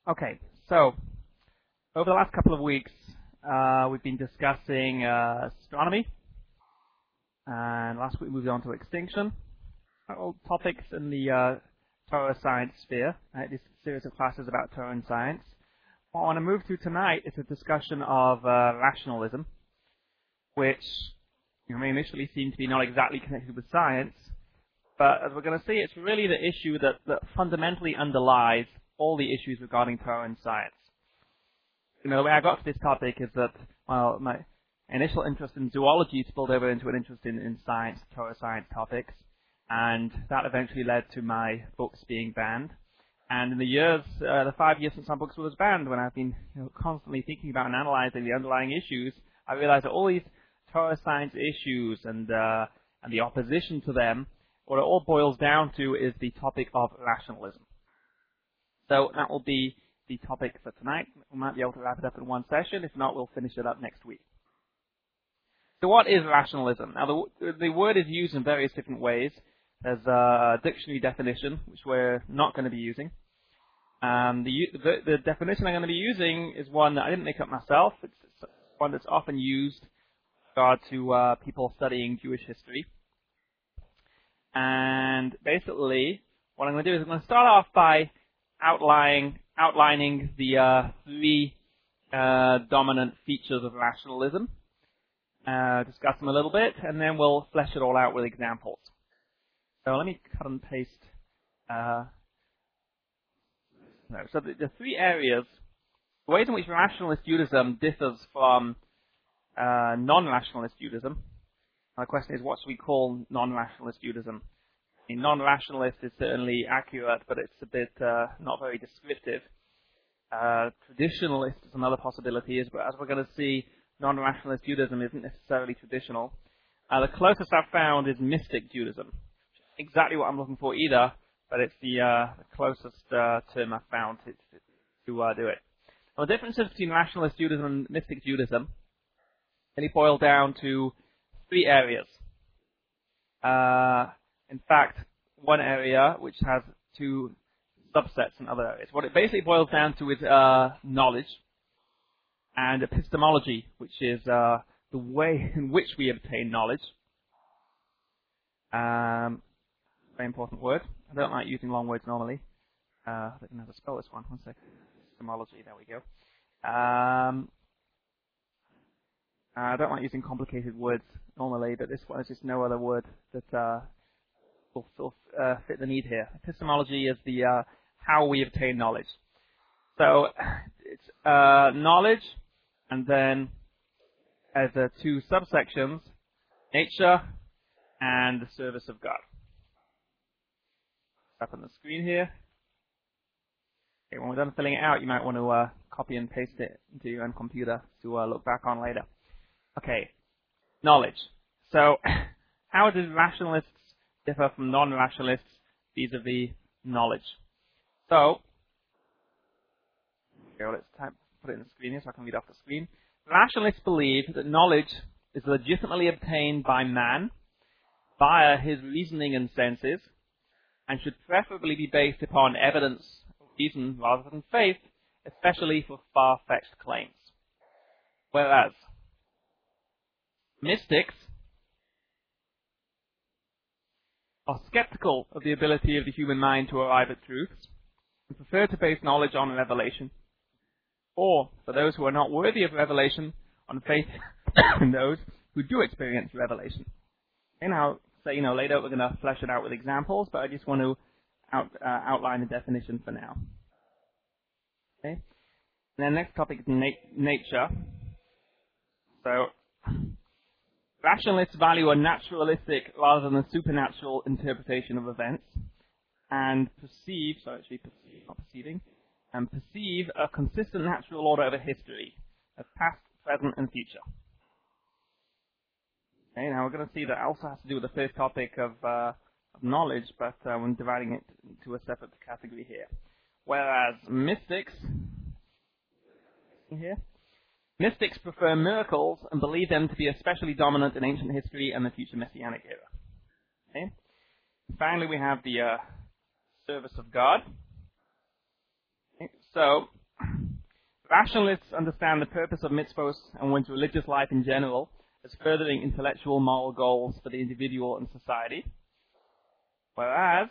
Okay, so over the last couple of weeks, we've been discussing astronomy, and last week we moved on to extinction, all topics in the Torah science sphere. This series of classes about Torah and science. What I want to move to tonight is a discussion of rationalism, which may initially seem to be not exactly connected with science, but as we're going to see, it's really the issue that fundamentally underlies all the issues regarding Torah and science. The way I got to this topic is that, well, my initial interest in zoology spilled over into an interest in science, Torah science topics, and that eventually led to my books being banned. And in the 5 years since my books was banned, when I've been constantly thinking about and analyzing the underlying issues, I realized that all these Torah science issues and the opposition to them, what it all boils down to is the topic of rationalism. So that will be the topic for tonight. We might be able to wrap it up in one session. If not, we'll finish it up next week. So what is rationalism? Now, the word is used in various different ways. There's a dictionary definition, which we're not going to be using. The definition I'm going to be using is one that I didn't make up myself. It's one that's often used with regard to people studying Jewish history. And basically, what I'm going to do is I'm going to start off by outlining the three dominant features of rationalism, discuss them a little bit, and then we'll flesh it all out with examples. So let me cut and paste. So the three areas, the ways in which rationalist Judaism differs from non-rationalist Judaism. My question is, what should we call non-rationalist Judaism? Non-rationalist is certainly accurate, but it's a bit not very descriptive. Traditionalist is another possibility, but as we're going to see, non-rationalist Judaism isn't necessarily traditional. The closest I've found is mystic Judaism. Exactly what I'm looking for either, but it's the closest term I've found to do it. Now, the differences between rationalist Judaism and mystic Judaism really boil down to three areas. In fact, one area which has two subsets in other areas. What it basically boils down to is knowledge and epistemology, which is the way in which we obtain knowledge. Very important word. I don't like using long words normally. I don't know how to spell this one. One second. Epistemology, there we go. I don't like using complicated words normally, but this one is just no other word that will fit the need here. Epistemology is the how we obtain knowledge. So it's knowledge, and then as two subsections, nature and the service of God. Up on the screen here. Okay, when we're done filling it out, you might want to copy and paste it into your own computer to look back on later. Okay, knowledge. So, how do rationalists differ from non-rationalists vis-a-vis knowledge? So, okay, let's put it in the screen here so I can read off the screen. Rationalists believe that knowledge is legitimately obtained by man via his reasoning and senses, and should preferably be based upon evidence or reason rather than faith, especially for far-fetched claims. Whereas mystics are skeptical of the ability of the human mind to arrive at truths and prefer to base knowledge on revelation, or, for those who are not worthy of revelation, on faith in those who do experience revelation. Okay, now, so, later we're going to flesh it out with examples, but I just want to outline the definition for now. Okay. And then next topic is nature. So, rationalists value a naturalistic rather than a supernatural interpretation of events, and perceive a consistent natural order over history, of past, present, and future. Okay, now we're going to see that also has to do with the first topic of knowledge, but we're dividing it into a separate category here. Whereas mystics prefer miracles and believe them to be especially dominant in ancient history and the future Messianic era. Okay. Finally, we have the service of God. Okay, so, rationalists understand the purpose of mitzvos and one's religious life in general as furthering intellectual moral goals for the individual and society, whereas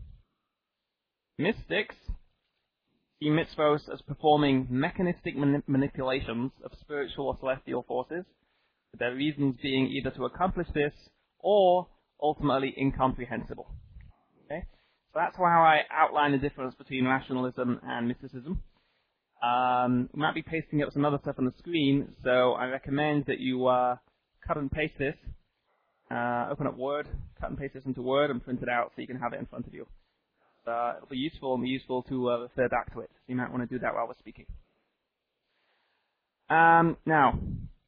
mystics see mitzvos as performing mechanistic manipulations of spiritual or celestial forces, with their reasons being either to accomplish this or ultimately incomprehensible. Okay? So that's how I outline the difference between rationalism and mysticism. We might be pasting up some other stuff on the screen, so I recommend that you cut and paste this, open up Word, cut and paste this into Word and print it out so you can have it in front of you. It'll be useful to refer back to it. So you might want to do that while we're speaking. Now,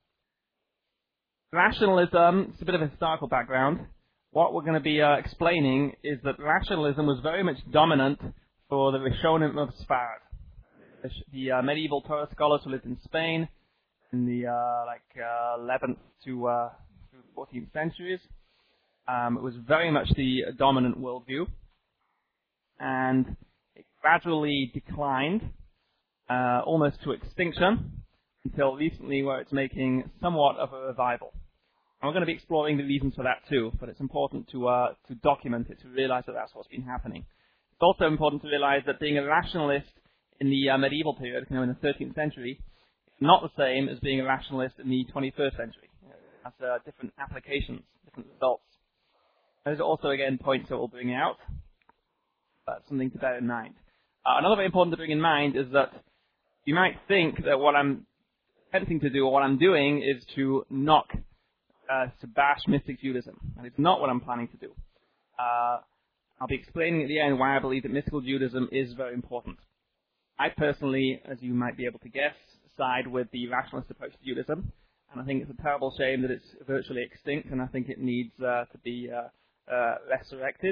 rationalism, it's a bit of a historical background. What we're going to be explaining is that rationalism was very much dominant for the Rishonim of Sfarad, the medieval Torah scholars who lived in Spain in the 11th to 14th centuries. It was very much the dominant worldview, and it gradually declined almost to extinction until recently, where it's making somewhat of a revival. And we're going to be exploring the reasons for that too, but it's important to document it, to realize that that's what's been happening. It's also important to realize that being a rationalist in the medieval period, in the 13th century, is not the same as being a rationalist in the 21st century. It has different applications, different results. Those are also, again, points that we'll bring out, but something to bear in mind. Another very important to bring in mind is that you might think that what I'm attempting to do, or what I'm doing, is to bash mystic Judaism, and it's not what I'm planning to do. I'll be explaining at the end why I believe that mystical Judaism is very important. I personally, as you might be able to guess, side with the rationalist approach to Judaism, and I think it's a terrible shame that it's virtually extinct, and I think it needs to be resurrected.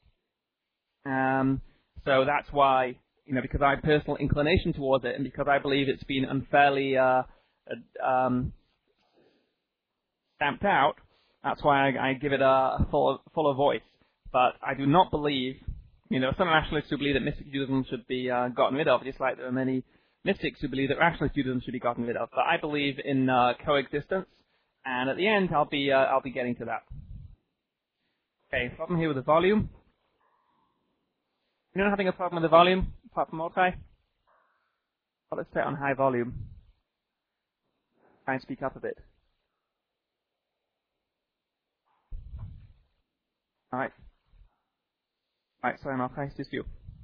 So that's why, because I have personal inclination towards it, and because I believe it's been unfairly stamped out, that's why I give it a fuller voice. But I do not believe, some rationalists who believe that mystic Judaism should be gotten rid of, just like there are many mystics who believe that rationalist Judaism should be gotten rid of. But I believe in coexistence, and at the end I'll be getting to that. Okay, problem here with the volume. Anyone having a problem with the volume, apart from Mordechai? Well, let's set it on high volume. Try and speak up a bit. Alright. Alright, sorry Mordechai, it's just you.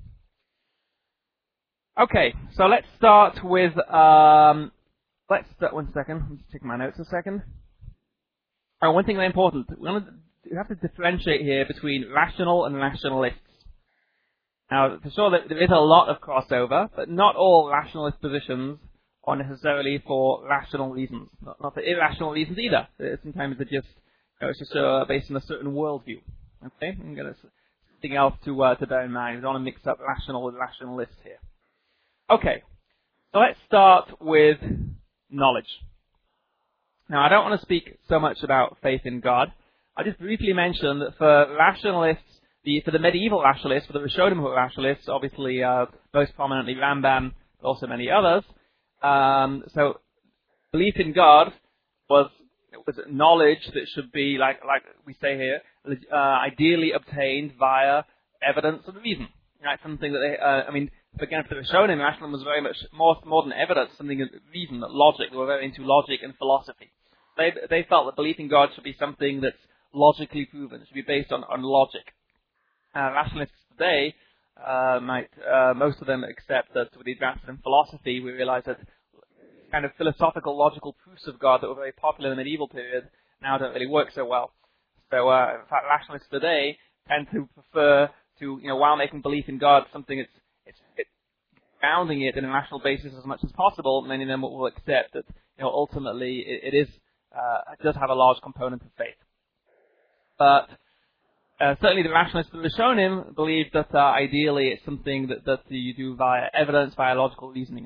Okay, so let's start with, one second, I'm just taking my notes a second. One thing very important, we have to differentiate here between rational and rationalists. Now, for sure, there is a lot of crossover, but not all rationalist positions are necessarily for rational reasons. Not for irrational reasons either. Sometimes they're just, it's just based on a certain worldview. Okay, I'm going to something else to bear in mind. We don't want to mix up rational with rationalists here. Okay, so let's start with knowledge. Now, I don't want to speak so much about faith in God. I'll just briefly mention that for rationalists, for the medieval rationalists, for the Rishonim who were rationalists, obviously most prominently Rambam, but also many others, so belief in God was knowledge that should be, like we say here, ideally obtained via evidence and reason. Right? Something that they, again, for the Rishonim, rationalism was very much more than evidence, something reason, logic. They were very into logic and philosophy. They felt that belief in God should be something that's logically proven, should be based on logic. Rationalists today most of them accept that with the advances in philosophy, we realize that kind of philosophical, logical proofs of God that were very popular in the medieval period now don't really work so well. So, in fact, rationalists today tend to prefer to, while making belief in God something it's grounding it in a rational basis as much as possible, many of them will accept that, ultimately it does have a large component of faith. But certainly the rationalists of the Rishonim believe that ideally it's something that you do via evidence, via logical reasoning.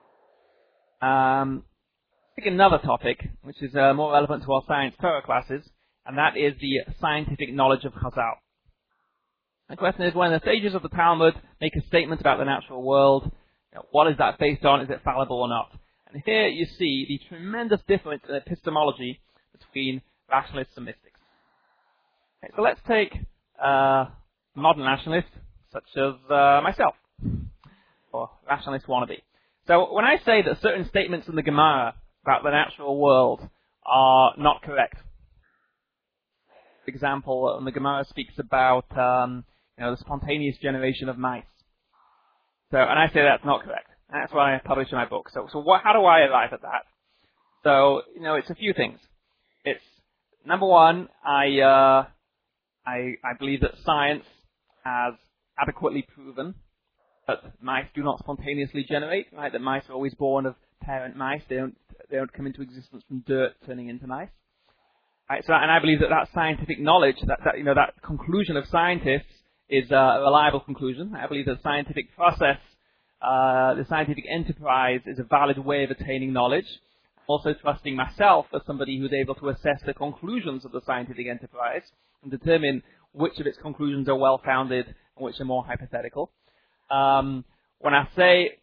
I think another topic, which is more relevant to our science Torah classes, and that is the scientific knowledge of Chazal. The question is, when the sages of the Talmud make a statement about the natural world, what is that based on? Is it fallible or not? And here you see the tremendous difference in epistemology between rationalists and mystics. Okay, so let's take a modern rationalist, such as myself, or rationalist wannabe. So when I say that certain statements in the Gemara about the natural world are not correct, for example, when the Gemara speaks about the spontaneous generation of mice, and I say that's not correct. And that's what I publish in my book. So how do I arrive at that? So, it's a few things. It's, number one, I believe that science has adequately proven that mice do not spontaneously generate, right? That mice are always born of parent mice. They don't come into existence from dirt turning into mice. Right? So, and I believe that scientific knowledge, that conclusion of scientists is a reliable conclusion. I believe that scientific process, the scientific enterprise is a valid way of attaining knowledge. Also trusting myself as somebody who's able to assess the conclusions of the scientific enterprise and determine which of its conclusions are well-founded and which are more hypothetical. When I say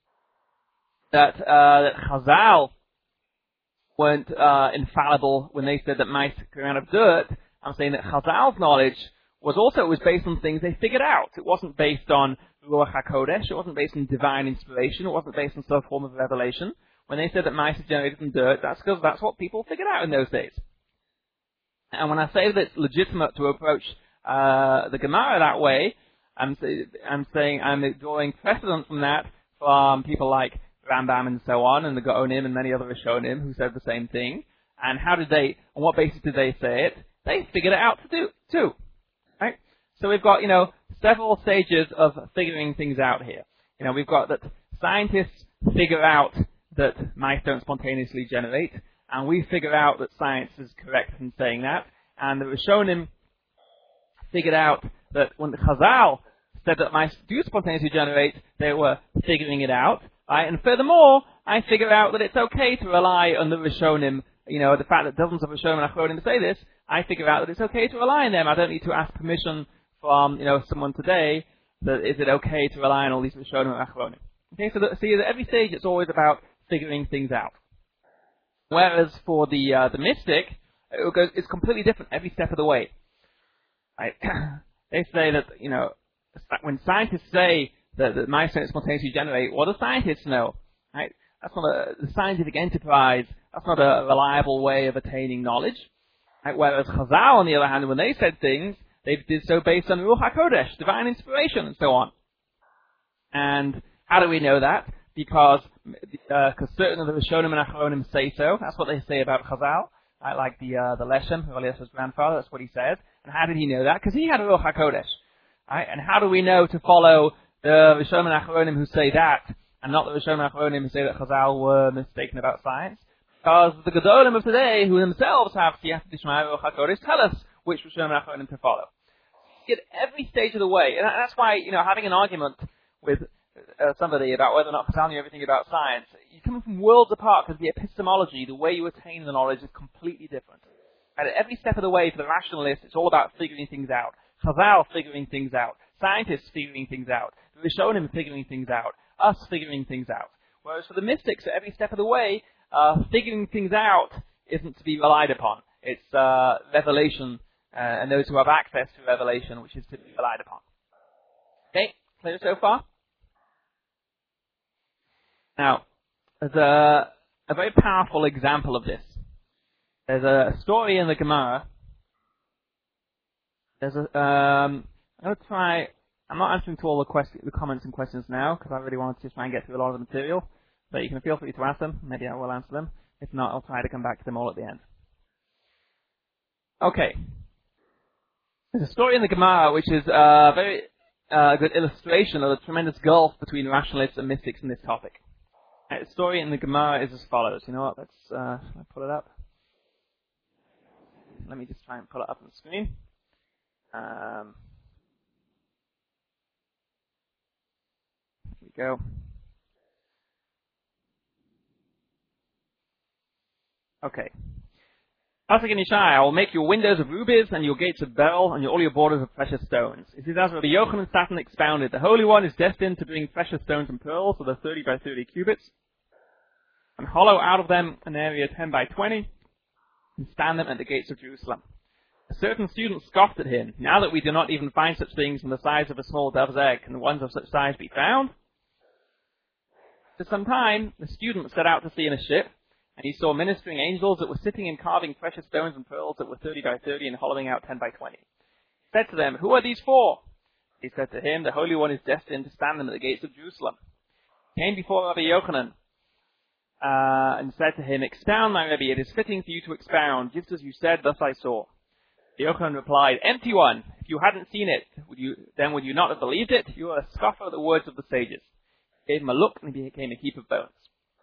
that Chazal weren't infallible when they said that mice came out of dirt, I'm saying that Chazal's knowledge was based on things they figured out. It wasn't based on Ruach HaKodesh. It wasn't based on divine inspiration. It wasn't based on some form of revelation. When they said that mice are generated from dirt, that's because that's what people figured out in those days. And when I say that it's legitimate to approach the Gemara that way, I'm saying I'm drawing precedent from that from people like Rambam and so on, and the Gaonim and many other Rishonim who said the same thing. And on what basis did they say it? They figured it out to do too. Right? So we've got, several stages of figuring things out here. We've got that scientists figure out that mice don't spontaneously generate, and we figure out that science is correct in saying that, and the Rishonim figured out that when the Chazal said that mice do spontaneously generate, they were figuring it out, right? And furthermore, I figure out that it's okay to rely on the Rishonim, the fact that dozens of Rishonim and Achronim say this, I figure out that it's okay to rely on them. I don't need to ask permission from, someone today that is it okay to rely on all these Rishonim and Achronim. Okay, so at every stage it's always about figuring things out. Whereas for the mystic, it's completely different every step of the way. Right? They say that, when scientists say that mice don't spontaneously generate, what do scientists know? Right? That's not the scientific enterprise. That's not a reliable way of attaining knowledge. Right? Whereas Chazal, on the other hand, when they said things, they did so based on Ruach HaKodesh, divine inspiration, and so on. And how do we know that? Because certain of the Rishonim and Achronim say so. That's what they say about Chazal. Right? Like the Leshem, Elias's grandfather, that's what he said. And how did he know that? Because he had Ruach HaKodesh. Right? And how do we know to follow the Rishonim and Achronim who say that, and not the Rishonim and Achronim who say that Chazal were mistaken about science? Because the Gedolim of today, who themselves have Siyata Dishmaya Ruach HaKodesh, tell us which Rishonim and Achronim to follow. At every stage of the way, and that's why, having an argument with somebody about whether or not Chazal knew everything about science, you're coming from worlds apart, because the epistemology, the way you attain the knowledge, is completely different. And at every step of the way, for the rationalist, it's all about figuring things out. Chazal figuring things out. Scientists figuring things out. The Rishonim figuring things out. Us figuring things out. Whereas for the mystics, at every step of the way, figuring things out isn't to be relied upon. It's revelation, and those who have access to revelation, which is to be relied upon. Okay, clear so far? Now, there's a very powerful example of this. There's a story in the Gemara. I'm not answering to all the comments and questions now, because I really wanted to try and get through a lot of the material. But you can feel free to ask them. Maybe I will answer them. If not, I'll try to come back to them all at the end. Okay. There's a story in the Gemara which is a very good illustration of the tremendous gulf between rationalists and mystics in this topic. The story in the Gemara is as follows. You know what? Let's pull it up. Let me just try and pull it up on the screen. Here we go. Okay. Pasuk in Yeshaya, I will make your windows of rubies and your gates of beryl and all your borders of precious stones. It is as Rabbi Yochanan Satan expounded. The Holy One is destined to bring precious stones and pearls of the 30 by 30 cubits and hollow out of them an area 10 by 20 and stand them at the gates of Jerusalem. A certain student scoffed at him. Now that we do not even find such things in the size of a small dove's egg, can the ones of such size be found? For some time, the student set out to sea in a ship, and he saw ministering angels that were sitting and carving precious stones and pearls that were 30 by 30 and hollowing out 10 by 20. He said to them, "Who are these for?" He said to him, "The Holy One is destined to stand them at the gates of Jerusalem." He came before Rabbi Yochanan and said to him, "Expound, my Rebbe, it is fitting for you to expound. Just as you said, thus I saw." Yochanan replied, "Empty one. If you hadn't seen it, would you not have believed it? You are a scoffer at the words of the sages." He gave him a look, and he became a heap of bones.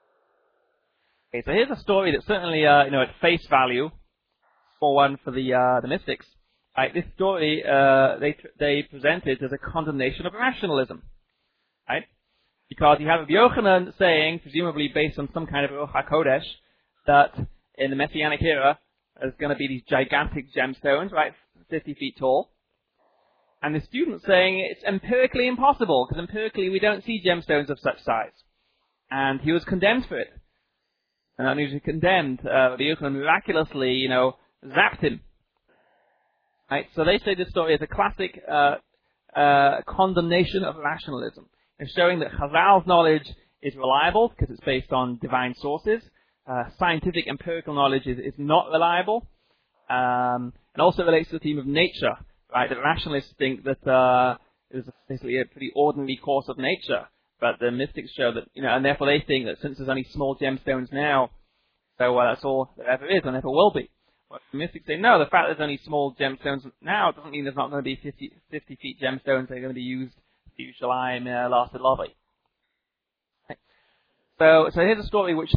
Okay, so here's a story that certainly, at face value, for the mystics, right? This story they presented as a condemnation of rationalism, right? Because you have Rabbi Yochanan saying, presumably based on some kind of Ruach HaKodesh, that in the Messianic era there's going to be these gigantic gemstones, right, 50 feet tall. And the student saying it's empirically impossible, because empirically we don't see gemstones of such size. And he was condemned for it. And not only was he condemned, Rabbi Yochanan miraculously, zapped him. Right? So they say this story is a classic condemnation of rationalism. It's showing that Chazal's knowledge is reliable because it's based on divine sources. Scientific empirical knowledge is not reliable. And also relates to the theme of nature. Right? The rationalists think that it was basically a pretty ordinary course of nature. But the mystics show that, and therefore they think that since there's only small gemstones now, so that's all there ever is and ever will be. Well, the mystics say, no, the fact that there's only small gemstones now doesn't mean there's not going to be 50 feet gemstones that are going to be used for Yerushalayim, Lasted Lovely. So here's a story which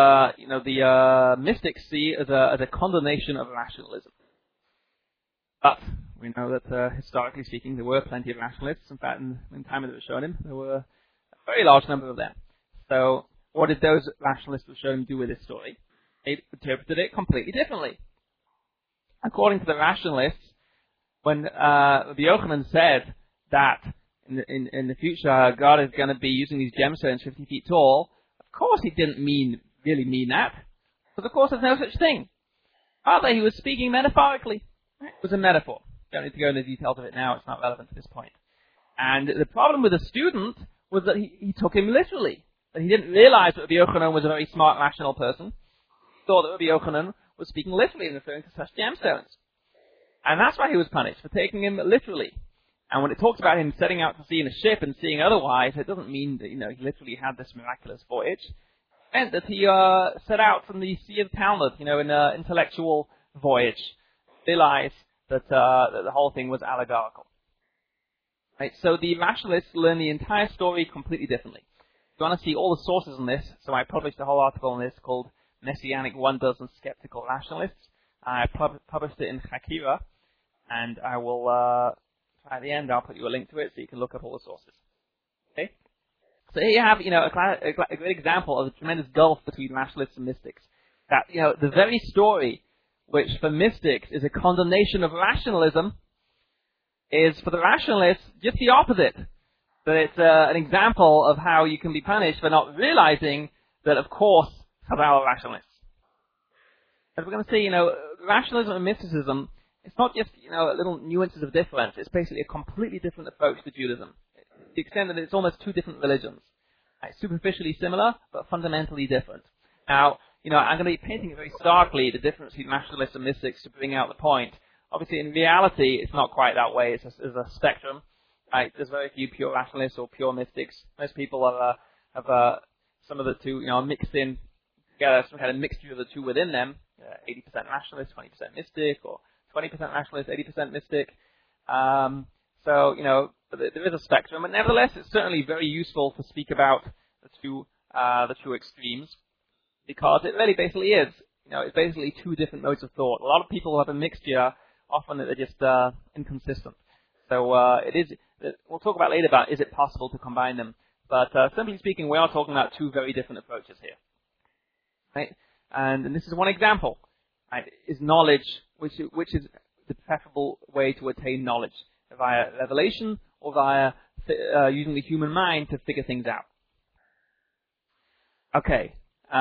the mystics see as a condemnation of rationalism. But we know that historically speaking, there were plenty of rationalists. In fact, in the time of the Rishonim, there were very large number of them. So what did those rationalists of Rishonim do with this story? They interpreted it completely differently. According to the rationalists, when Rabbi Yochanan said that in the future God is going to be using these gemstones 50 feet tall, of course he didn't really mean that. Because of course there's no such thing. Rather, he was speaking metaphorically. It was a metaphor. Don't need to go into the details of it now, it's not relevant to this point. And the problem with the student was that he took him literally. That he didn't realize that Rabbi Yochanan was a very smart, rational person. He thought that Rabbi Yochanan was speaking literally and referring to such gemstones. And that's why he was punished, for taking him literally. And when it talks about him setting out to sea in a ship and seeing otherwise, it doesn't mean that, he literally had this miraculous voyage. It meant that he set out from the Sea of Talmud, in an intellectual voyage. Realized that the whole thing was allegorical. Right, so the rationalists learn the entire story completely differently. If you want to see all the sources on this, so I published a whole article on this called Messianic Wonders and Skeptical Rationalists. I published it in Hakira, and I will, at the end, I'll put you a link to it so you can look up all the sources. Okay? So here you have, a great example of the tremendous gulf between rationalists and mystics. That, the very story, which for mystics is a condemnation of rationalism, is for the rationalists just the opposite. That it's an example of how you can be punished for not realizing that, of course, Chazal are rationalists. As we're going to see, rationalism and mysticism, it's not just, little nuances of difference. It's basically a completely different approach to Judaism. To the extent that it's almost two different religions. Right? Superficially similar, but fundamentally different. Now, I'm going to be painting very starkly the difference between rationalists and mystics to bring out the point. Obviously, in reality, it's not quite that way. It's a spectrum. Right? There's very few pure rationalists or pure mystics. Most people have some of the two, mixed in together, some kind of mixture of the two within them. 80% rationalist, 20% mystic, or 20% rationalist, 80% mystic. So, there is a spectrum, but nevertheless, it's certainly very useful to speak about the two extremes, because it really basically is. It's basically two different modes of thought. A lot of people have a mixture. Often they're just inconsistent. So it is. We'll talk about later about is it possible to combine them. But simply speaking, we are talking about two very different approaches here. Right? And this is one example. right, is knowledge, which is the preferable way to attain knowledge, via revelation or via using the human mind to figure things out. Okay.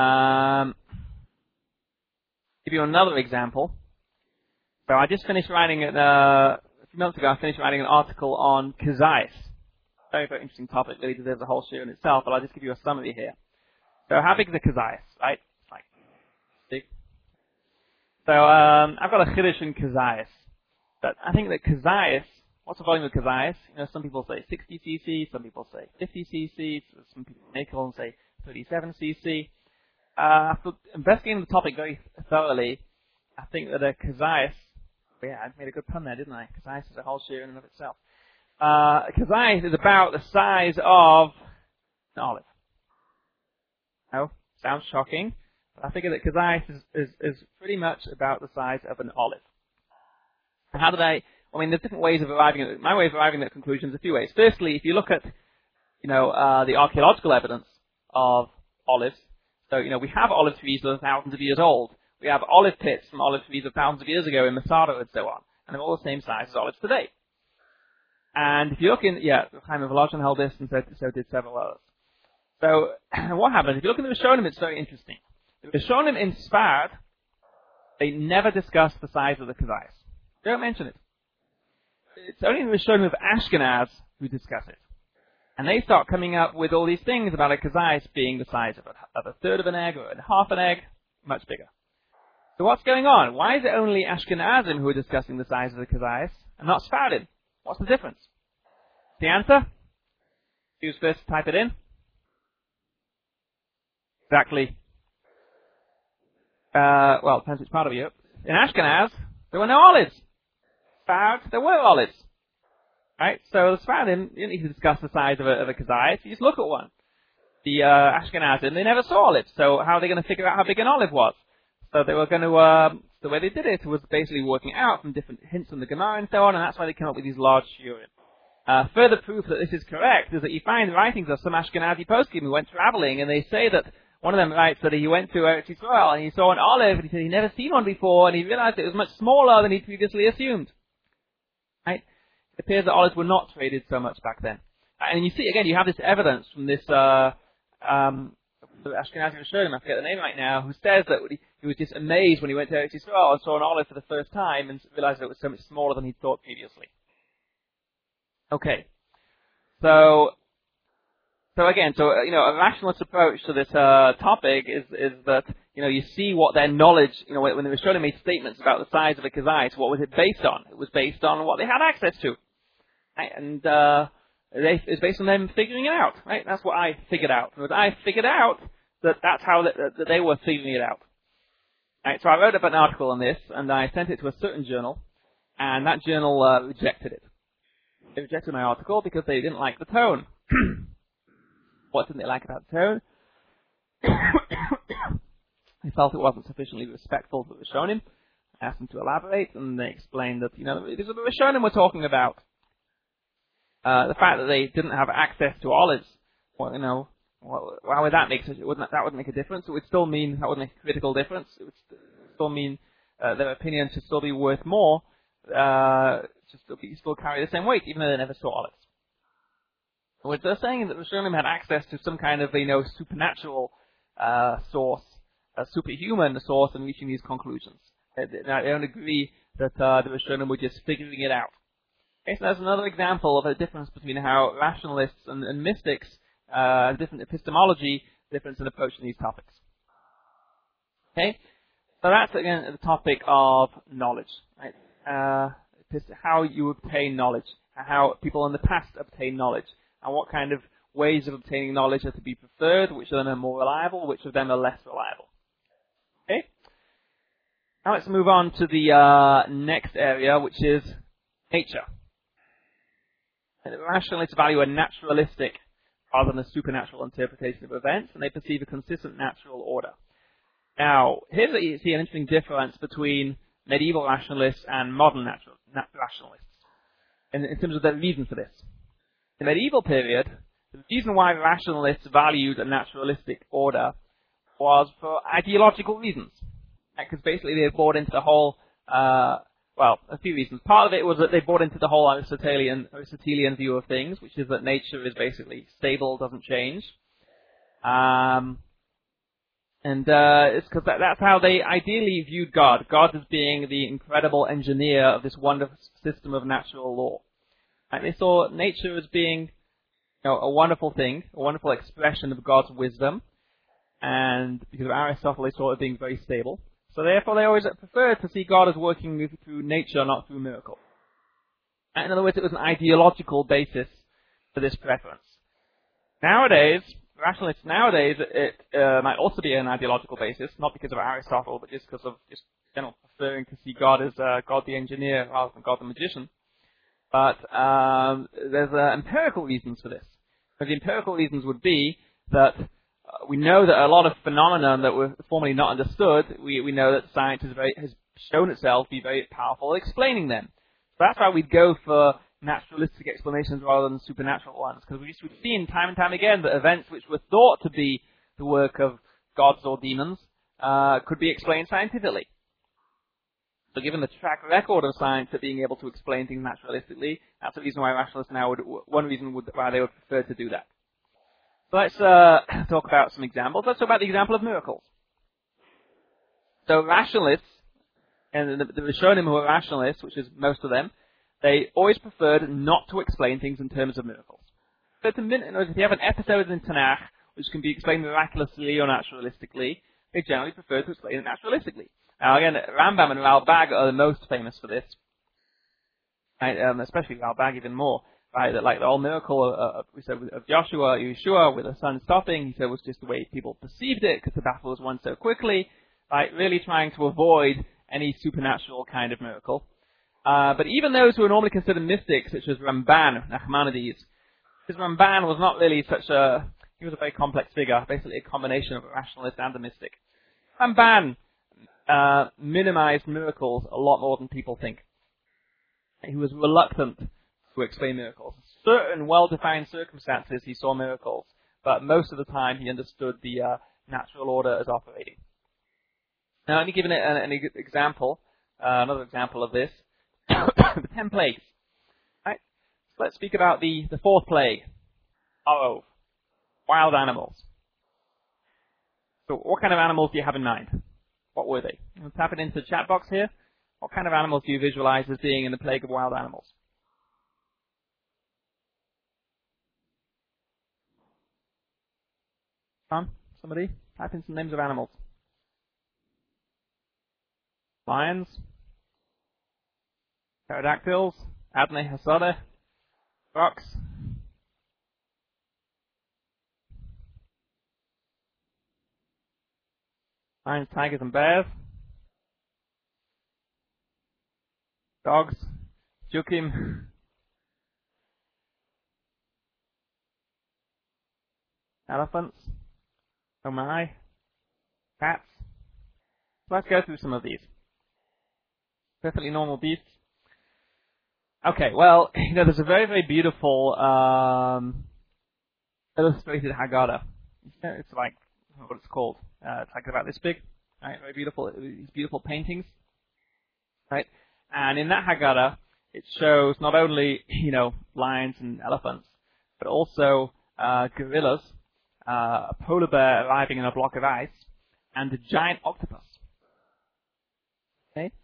Give you another example. So I just finished writing a few months ago. I finished writing an article on Kezias. Very, very interesting topic. Really deserves a whole show in itself. But I'll just give you a summary here. So how big is a Kezias, right? It's like big. So I've got a chiddush in Kezias. But I think that Kezias, what's the volume of Kezias? You know, some people say 60 cc, some people say 50 cc, some people nickel and say 37 cc. After investigating the topic very thoroughly, I think that a Kezias, yeah, I made a good pun there, didn't I? Kezias is a whole share in and of itself. Kezias is about the size of an olive. Oh, sounds shocking, but I figure that Kezias is pretty much about the size of an olive. And how did I mean, there's different ways of arriving at it. My way of arriving at conclusions are a few ways. Firstly, if you look at, the archaeological evidence of olives, so, we have olive trees that are thousands of years old. We have olive pits from olive trees of thousands of years ago in Masada and so on. And they're all the same size as olives today. And if you look in, Chaim of Volozhin held this, and so did several others. So, what happens? If you look in the Rishonim, it's very interesting. The Rishonim in Sfard, they never discuss the size of the Kezias. They don't mention it. It's only the Rishonim of Ashkenaz who discuss it. And they start coming up with all these things about a Kezias being the size of a third of an egg or half an egg, much bigger. So what's going on? Why is it only Ashkenazim who are discussing the size of the Kezias and not Sfaradim? What's the difference? The answer? Who's first to type it in? Exactly. Well, it depends which part of Europe. In Ashkenaz, there were no olives. Sfard, there were olives. Right? So the Sfaradim, you don't need to discuss the size of a Kezias. You just look at one. The Ashkenazim, they never saw olives. So how are they going to figure out how big an olive was? So they were going to, the way they did it was basically working out from different hints from the Gemara and so on, and that's why they came up with these large shiurim. Further proof that this is correct is that you find writings of some Ashkenazi poskim who went traveling, and they say that one of them writes that he went to Eretz Yisrael and he saw an olive, and he said he'd never seen one before, and he realized it was much smaller than he previously assumed. Right? It appears that olives were not traded so much back then. And you see, again, you have this evidence from this the Ashkenazi Rishonim, I forget the name right now, who says that he was just amazed when he went to Eretz Yisrael and saw an olive for the first time and realized that it was so much smaller than he thought previously. Okay. So again, a rationalist approach to this topic is that, you see what their knowledge, when the Rishonim made statements about the size of a Kezias, what was it based on? It was based on what they had access to. Right? And it's based on them figuring it out. Right? That's what I figured out. I figured out that's how that they were figuring it out. Right? So I wrote up an article on this, and I sent it to a certain journal, and that journal rejected it. They rejected my article because they didn't like the tone. What didn't they like about the tone? They felt it wasn't sufficiently respectful to the Rishonim. I asked them to elaborate, and they explained that, this is what the Rishonim were talking about. The fact that they didn't have access to olives, why would that make that wouldn't make a difference? It would still mean, that would make a critical difference. It would still mean their opinion should still be worth more, should still carry the same weight, even though they never saw olives. What they're saying that the Rishonim had access to some kind of, supernatural source, a superhuman source in reaching these conclusions. They don't agree that the Rishonim were just figuring it out. Okay, so that's another example of a difference between how rationalists and mystics, different epistemology, difference in approaching these topics. Okay, so that's again the topic of knowledge, right? How you obtain knowledge, how people in the past obtain knowledge, and what kind of ways of obtaining knowledge are to be preferred, which of them are more reliable, which of them are less reliable. Okay? Now let's move on to the next area, which is nature. And the rationalists value a naturalistic rather than a supernatural interpretation of events, and they perceive a consistent natural order. Now, here's where you see an interesting difference between medieval rationalists and modern rationalists, in terms of their reason for this. In the medieval period, the reason why rationalists valued a naturalistic order was for ideological reasons. Because basically they bought into the whole, well, a few reasons. Part of it was that they bought into the whole Aristotelian view of things, which is that nature is basically stable, doesn't change. It's because that's how they ideally viewed God. God as being the incredible engineer of this wonderful system of natural law. And they saw nature as being, a wonderful thing, a wonderful expression of God's wisdom. And because of Aristotle, they saw it being very stable. So therefore, they always preferred to see God as working through nature, not through miracle. And in other words, it was an ideological basis for this preference. Nowadays, rationalists nowadays, it might also be an ideological basis, not because of Aristotle, but just because of just preferring to see God as God the engineer rather than God the magician. But there's empirical reasons for this. And the empirical reasons would be that we know that a lot of phenomena that were formerly not understood, we know that science has shown itself to be very powerful at explaining them. So that's why we'd go for naturalistic explanations rather than supernatural ones, because we've seen time and time again that events which were thought to be the work of gods or demons could be explained scientifically. So given the track record of science at being able to explain things naturalistically, that's the reason why rationalists now why they would prefer to do that. So let's talk about some examples. Let's talk about the example of miracles. So rationalists, and the Rishonim who are rationalists, which is most of them, they always preferred not to explain things in terms of miracles. So if you have an episode in Tanakh which can be explained miraculously or naturalistically, they generally prefer to explain it naturalistically. Now again, Rambam and Ralbag are the most famous for this, right? Especially Ralbag even more. Right, that like the whole miracle we said of Yeshua with the sun stopping, he said was just the way people perceived it because the battle was won so quickly. Right, really trying to avoid any supernatural kind of miracle. But even those who are normally considered mystics, such as Ramban, Nachmanides, because Ramban was not really he was a very complex figure, basically a combination of a rationalist and a mystic. Ramban minimized miracles a lot more than people think. He was reluctant to explain miracles. Certain well-defined circumstances he saw miracles, but most of the time he understood the natural order as operating. Now let me give an example, another example of this. The 10 plagues. Right? So let's speak about the fourth plague, Arov, wild animals. So what kind of animals do you have in mind? What were they? I'll tap it into the chat box here. What kind of animals do you visualize as being in the plague of wild animals? Somebody? Type in some names of animals. Lions. Pterodactyls. Adne Hasada. Fox. Lions, tigers, and bears. Dogs. Jukim. Elephants. Oh my. Cats. Let's go through some of these. Perfectly normal beasts. Okay, well, there's a very, very beautiful illustrated Haggadah. It's like, I don't know what it's called. It's like about this big. Right? Very beautiful. These beautiful paintings. Right? And in that Haggadah, it shows not only, lions and elephants, but also gorillas, a polar bear arriving in a block of ice, and a giant octopus. Okay?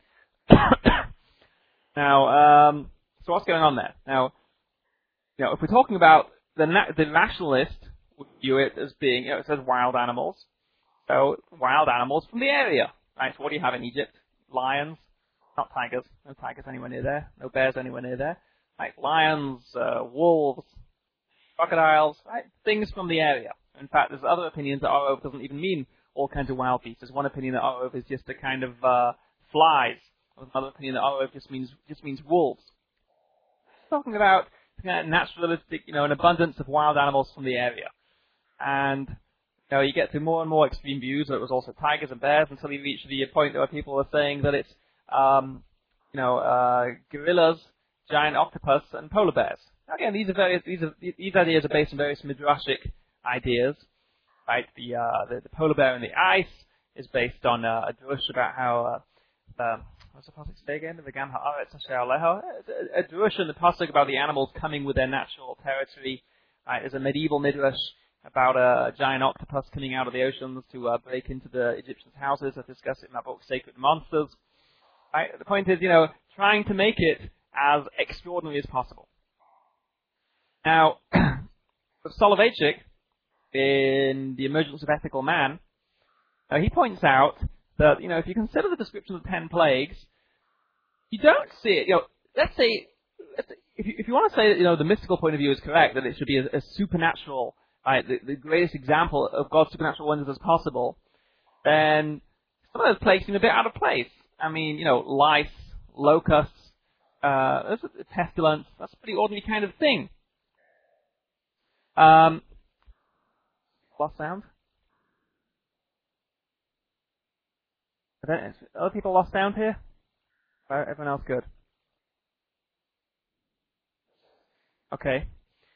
Now, so what's going on there? Now, if we're talking about the rationalist would view it as being, it says wild animals. So, wild animals from the area. Right? So what do you have in Egypt? Lions, not tigers. No tigers anywhere near there. No bears anywhere near there. Right? Lions, wolves, crocodiles, right? Things from the area. In fact, there's other opinions that Arov doesn't even mean all kinds of wild beasts. There's one opinion that Arov is just a kind of flies. There's another opinion that Arov just means wolves. Talking about naturalistic, an abundance of wild animals from the area. And you get to more and more extreme views that it was also tigers and bears until you reach the point where people are saying that it's gorillas, giant octopus, and polar bears. Again, these ideas are based on various midrashic ideas, right? The polar bear in the ice is based on a drush about how, what's the pasuk say again? V'gam ha'aretz asher aleha. A drush in the pasuk about the animals coming with their natural territory. There's a medieval midrash about a giant octopus coming out of the oceans to break into the Egyptians' houses. I discuss it in my book, Sacred Monsters. The point is, trying to make it as extraordinary as possible. Now, with Soloveitchik, in The Emergence of Ethical Man, he points out that, if you consider the description of the 10 plagues, you don't see it, let's say, if you want to say that, the mystical point of view is correct, that it should be a supernatural, the greatest example of God's supernatural wonders as possible, then some of those plagues seem a bit out of place. I mean, lice, locusts, pestilence, that's a pretty ordinary kind of thing. Lost sound? Other people lost sound here? Everyone else good? Okay.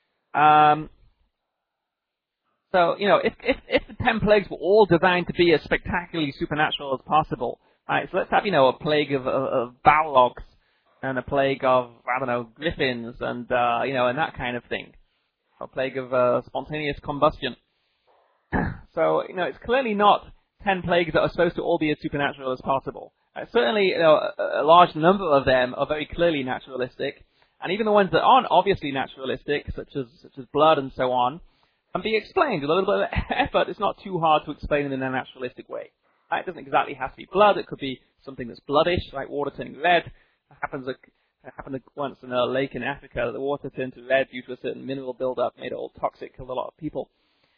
So, if the 10 plagues were all designed to be as spectacularly supernatural as possible, right, so let's have, a plague of bowlogs and a plague of, griffins and, and that kind of thing. A plague of spontaneous combustion. So, it's clearly not 10 plagues that are supposed to all be as supernatural as possible. Certainly, a large number of them are very clearly naturalistic, and even the ones that aren't obviously naturalistic, such as blood and so on, can be explained with a little bit of effort. It's not too hard to explain in a naturalistic way. It doesn't exactly have to be blood. It could be something that's bloodish, like water turning red. It happened once in a lake in Africa. The water turned to red due to a certain mineral buildup, made it all toxic, killed a lot of people.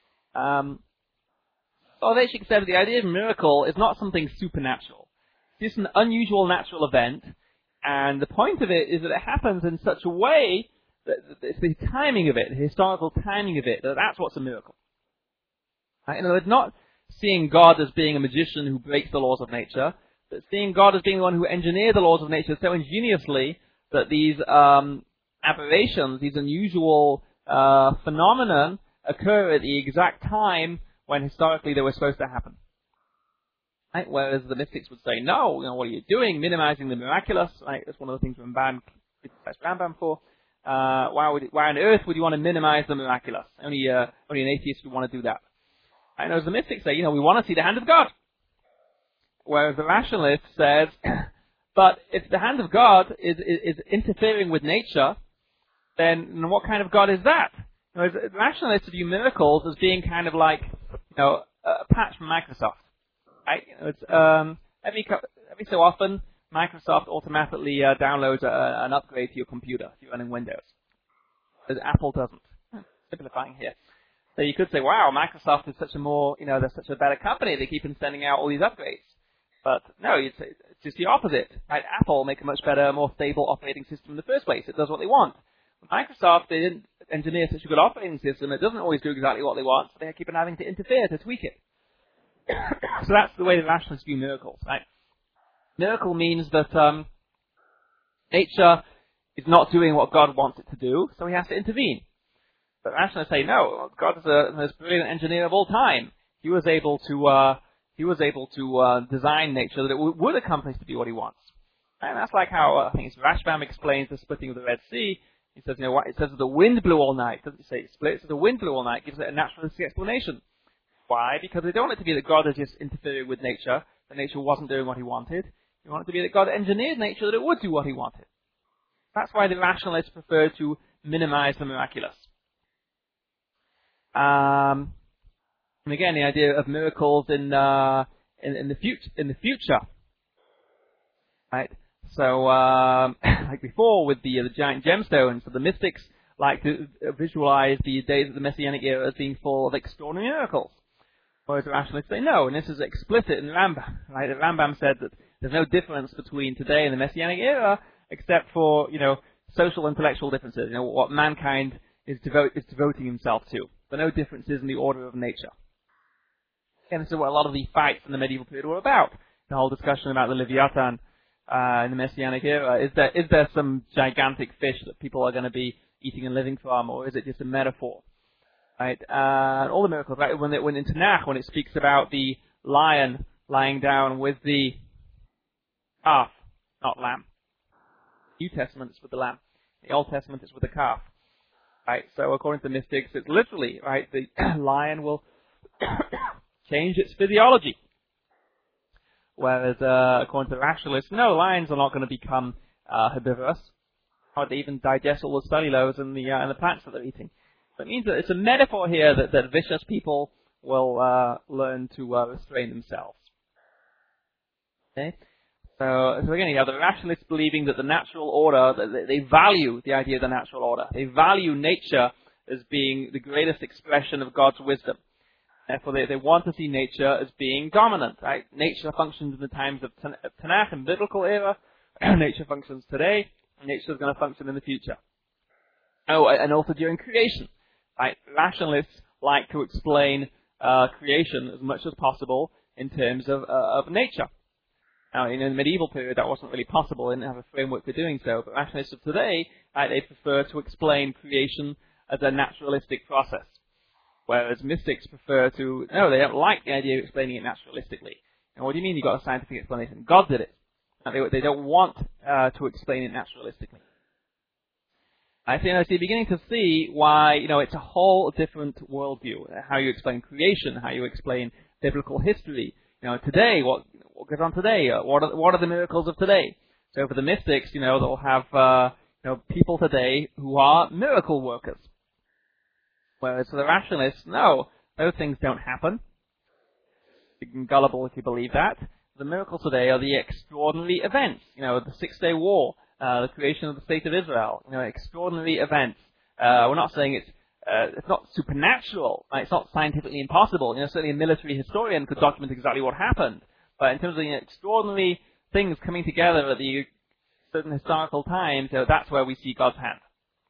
Soloveitchik said that the idea of miracle is not something supernatural. It's an unusual natural event, and the point of it is that it happens in such a way that it's the timing of it, the historical timing of it, that's what's a miracle. In other words, not seeing God as being a magician who breaks the laws of nature, but seeing God as being the one who engineered the laws of nature so ingeniously that these aberrations, these unusual phenomenon occur at the exact time when historically they were supposed to happen. Right? Whereas the mystics would say, no, what are you doing? Minimizing the miraculous. Right? That's one of the things Ramban criticized Rambam for. Why on earth would you want to minimize the miraculous? Only an atheist would want to do that. And as the mystics say, we want to see the hand of God. Whereas the rationalist says, but if the hand of God is interfering with nature, then what kind of God is that? The rationalists view miracles as being kind of like, a patch from Microsoft. Right? It's, every so often, Microsoft automatically downloads an upgrade to your computer if you're running Windows. Whereas Apple doesn't. Simplifying here. So you could say, wow, Microsoft is such they're such a better company. They keep on sending out all these upgrades. But no, it's just the opposite. Right? Apple make a much better, more stable operating system in the first place. It does what they want. Microsoft, they didn't engineer such a good operating system. It doesn't always do exactly what they want, so they keep on having to interfere to tweak it. So that's the way the rationalists view miracles. Right? Miracle means that nature is not doing what God wants it to do, so he has to intervene. But rationalists say, no, God is the most brilliant engineer of all time. He was able to design nature that it would accomplish to do what he wants. And that's like how I think it's Rashbam explains the splitting of the Red Sea. He says, it says that the wind blew all night. Doesn't say it split. It says the wind blew all night. Gives it a naturalistic explanation. Why? Because they don't want it to be that God is just interfering with nature, that nature wasn't doing what he wanted. They want it to be that God engineered nature that it would do what he wanted. That's why the rationalists prefer to minimize the miraculous. And again, the idea of miracles in the future, right? So, like before with the giant gemstones, so the mystics like to visualize the days of the Messianic era as being full of extraordinary miracles. Whereas the rationalists say no, and this is explicit in Rambam. Right? The Rambam said that there's no difference between today and the Messianic era, except for social intellectual differences. What mankind is devoting himself to. There are no differences in the order of nature. And this is what a lot of the fights in the medieval period were about. The whole discussion about the Leviathan in the Messianic era. Is there some gigantic fish that people are going to be eating and living from, or is it just a metaphor? Right? All the miracles, right? When in Tanakh, when it speaks about the lion lying down with the calf, not lamb. New Testament is with the lamb. The Old Testament is with the calf. Right? So according to the mystics, it's literally, right, the lion will change its physiology. Whereas according to the rationalists, no, lions are not going to become herbivorous. Or they even digest all the cellulose and the plants that they're eating. So it means that it's a metaphor here that vicious people will learn to restrain themselves. Okay? So again, you have the rationalists believing that the natural order, that they value the idea of the natural order. They value nature as being the greatest expression of God's wisdom. Therefore, they want to see nature as being dominant, right? Nature functions in the times of Tanakh and biblical era. Nature functions today. Nature is going to function in the future. Oh, and also during creation, right? Rationalists like to explain creation as much as possible in terms of nature. Now, in the medieval period, that wasn't really possible. They didn't have a framework for doing so. But rationalists of today, they prefer to explain creation as a naturalistic process. Whereas mystics prefer to, no, they don't like the idea of explaining it naturalistically. And what do you mean you got a scientific explanation? God did it. They don't want to explain it naturalistically. So you're beginning to see why, it's a whole different worldview. How you explain creation, how you explain biblical history. Today, what goes on today? What are the miracles of today? So for the mystics, they'll have, people today who are miracle workers. Whereas for the rationalists, no, those things don't happen. You're gullible if you believe that. The miracles today are the extraordinary events. The 6-day war, the creation of the state of Israel. Extraordinary events. We're not saying it's not supernatural. Right? It's not scientifically impossible. Certainly a military historian could document exactly what happened. But in terms of extraordinary things coming together at the certain historical times, that's where we see God's hand.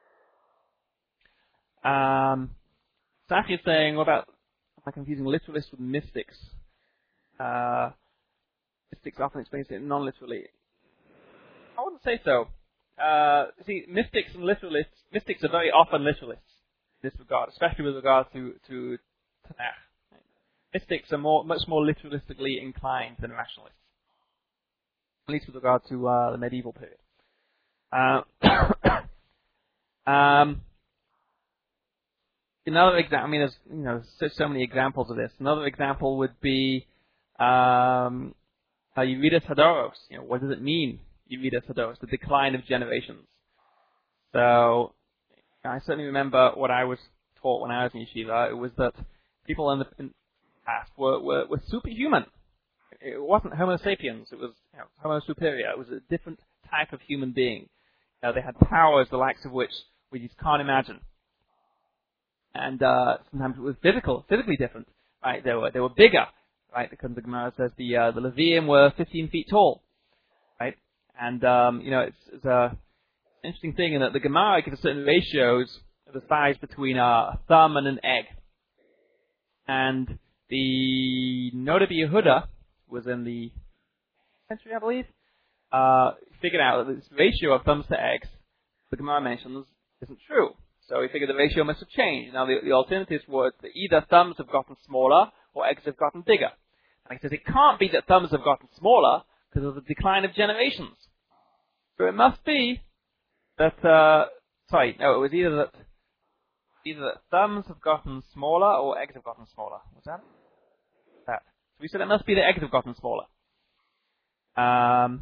Saki is saying, what about, am I confusing literalists with mystics? Mystics often explain it non-literally. I wouldn't say so. Mystics and literalists, mystics are very often literalists in this regard, especially with regard to Tanakh. Mystics are much more literalistically inclined than rationalists, at least with regard to the medieval period. Another example, there's so many examples of this. Another example would be Yeridus Hadoros. What does it mean, Yeridus Hadoros, the decline of generations? So, I certainly remember what I was taught when I was in yeshiva. It was that people in the past were superhuman. It wasn't Homo sapiens. It was Homo superior. It was a different type of human being. They had powers the likes of which we just can't imagine. And sometimes it was physically different. Right? They were bigger. Right? Because the Gemara says the Levium were 15 feet tall. Right? And it's an interesting thing in that the Gemara gives certain ratios of the size between a thumb and an egg. And the Noda B'Yehuda was in the century, I believe, figured out that this ratio of thumbs to eggs the Gemara mentions isn't true. So we figured the ratio must have changed. Now the alternatives were that either thumbs have gotten smaller or eggs have gotten bigger. And he says it can't be that thumbs have gotten smaller because of the decline of generations. So it must be that, it was either that thumbs have gotten smaller or eggs have gotten smaller. What's that? So we said it must be that eggs have gotten smaller. I'm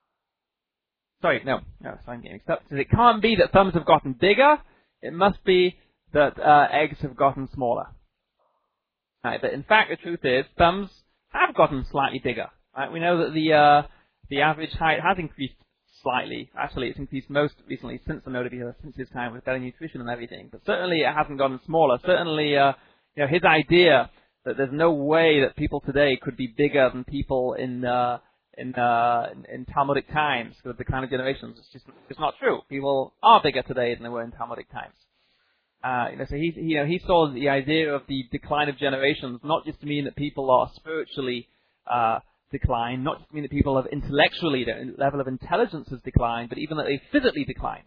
getting mixed up. So it can't be that thumbs have gotten bigger. It must be that eggs have gotten smaller. Right, but in fact, the truth is, thumbs have gotten slightly bigger. Right? We know that the average height has increased slightly. Actually, it's increased most recently since the Noda B'Yehuda, since his time with better nutrition and everything. But certainly, it hasn't gotten smaller. Certainly, his idea that there's no way that people today could be bigger than people in Talmudic times, because the kind of generations, it's not true. People are bigger today than they were in Talmudic times. So he saw the idea of the decline of generations not just to mean that people are spiritually declined, not just to mean that people have intellectually, their level of intelligence has declined, but even that they physically declined.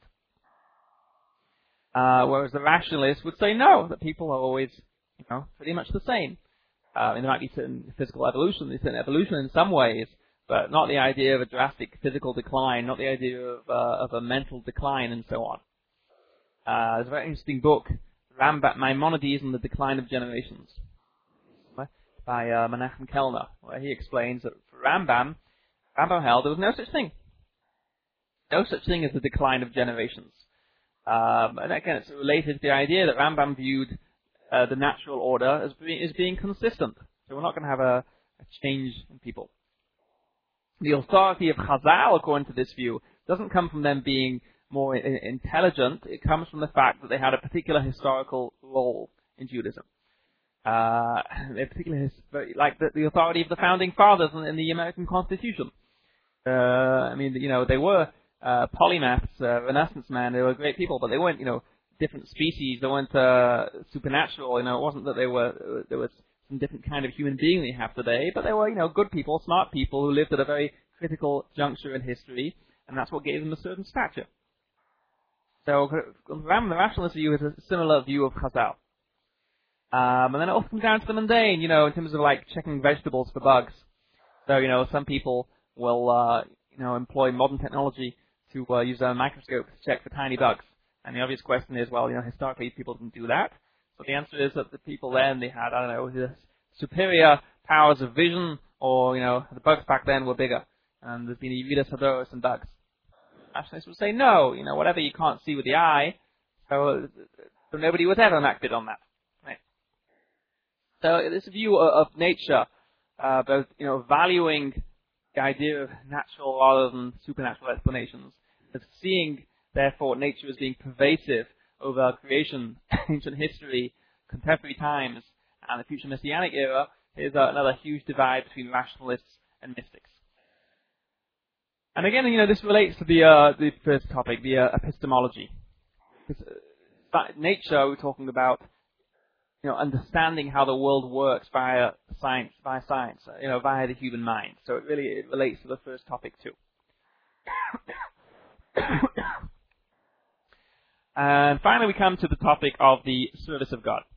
Whereas the rationalists would say no, that people are always, pretty much the same. And there might be certain physical evolution, certain evolution in some ways, but not the idea of a drastic physical decline, not the idea of a mental decline, and so on. There's a very interesting book, Maimonides and the Decline of Generations, by Menachem Kellner, where he explains that for Rambam held there was no such thing. No such thing as the decline of generations. And again, it's related to the idea that Rambam viewed the natural order as being consistent. So we're not going to have a change in people. The authority of Chazal, according to this view, doesn't come from them being more intelligent. It comes from the fact that they had a particular historical role in Judaism. Like the authority of the founding fathers in the American Constitution. They were polymaths, Renaissance men. They were great people, but they weren't, different species. They weren't supernatural. It wasn't that there was some different kind of human being that you have today, but they were, good people, smart people who lived at a very critical juncture in history, and that's what gave them a certain stature. So the rationalist view is a similar view of Chazal. And then it also comes down to the mundane, in terms of like checking vegetables for bugs. So, some people will, employ modern technology to use a microscope to check for tiny bugs. And the obvious question is, well, historically people didn't do that. So the answer is that the people then, they had, this superior powers of vision, or, the bugs back then were bigger. And there's been a Yeridas Hadoros in bugs. Rationalists would say, no, whatever you can't see with the eye, so nobody was ever acted on that. Right? So this view of nature, both, valuing the idea of natural rather than supernatural explanations, of seeing, therefore, nature as being pervasive over creation, ancient history, contemporary times, and the future Messianic era, is another huge divide between rationalists and mystics. And again, this relates to the first topic, the epistemology. Because nature, we're talking about, understanding how the world works via science, via the human mind. So it relates to the first topic too. And finally, we come to the topic of the service of God.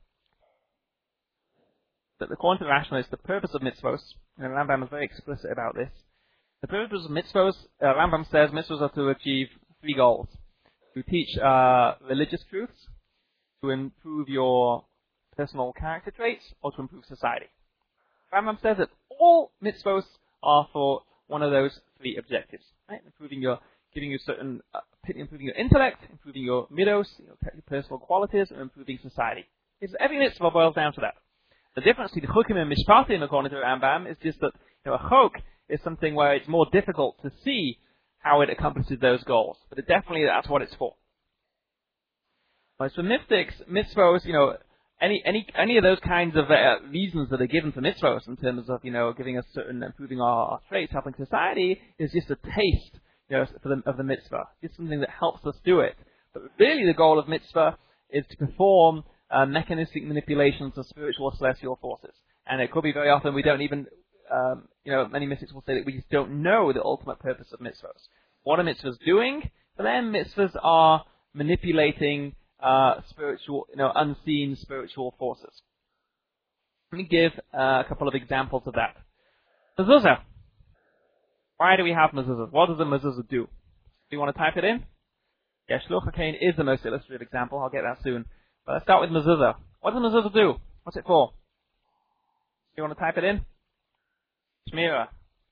That according to the rationalists, the purpose of mitzvos, and Rambam is very explicit about this. The purpose of mitzvos, Rambam says, mitzvos are to achieve three goals: to teach religious truths, to improve your personal character traits, or to improve society. Rambam says that all mitzvos are for one of those three objectives: right? Improving your intellect, improving your midos, your personal qualities, and improving society. Every mitzvah boils down to that. The difference between chukim and mishpatim, according to Rambam, is just that a chok is something where it's more difficult to see how it accomplishes those goals, but definitely that's what it's for. Whereas for mystics, mitzvos, any of those kinds of reasons that are given for mitzvos in terms of giving us certain, improving our traits, helping society, is just a taste of the mitzvah. It's something that helps us do it. But really the goal of mitzvah is to perform mechanistic manipulations of spiritual or celestial forces. And it could be very often we don't even, many mystics will say that we just don't know the ultimate purpose of mitzvahs. What are mitzvahs doing? For them, mitzvahs are manipulating spiritual, unseen spiritual forces. Let me give a couple of examples of that. Mezuzah. Why do we have mezuzah? What does a mezuzah do? Do you want to type it in? Yeah, Shluch HaKain is the most illustrative example. I'll get that soon. But let's start with mezuzah. What does a mezuzah do? What's it for? Do you want to type it in? Shmira.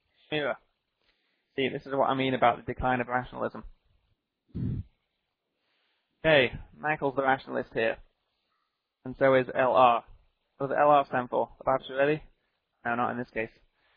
See, this is what I mean about the decline of rationalism. Okay, Michael's the rationalist here. And so is LR. What does LR stand for? Above ready? No, not in this case.